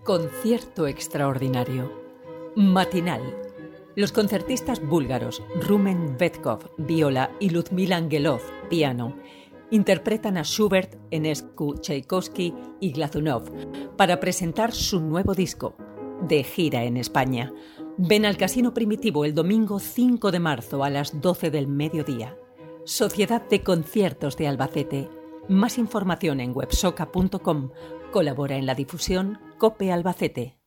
Concierto extraordinario. Matinal. Los concertistas búlgaros Rumen Vetkov, viola, y Ludmila Angelov, piano, interpretan a Schubert, Enescu, Tchaikovsky y Glazunov para presentar su nuevo disco, de gira en España. Ven al Casino Primitivo el domingo 5 de marzo a las 12 del mediodía. Sociedad de Conciertos de Albacete. Más información en websoca.com. Colabora en la difusión COPE Albacete.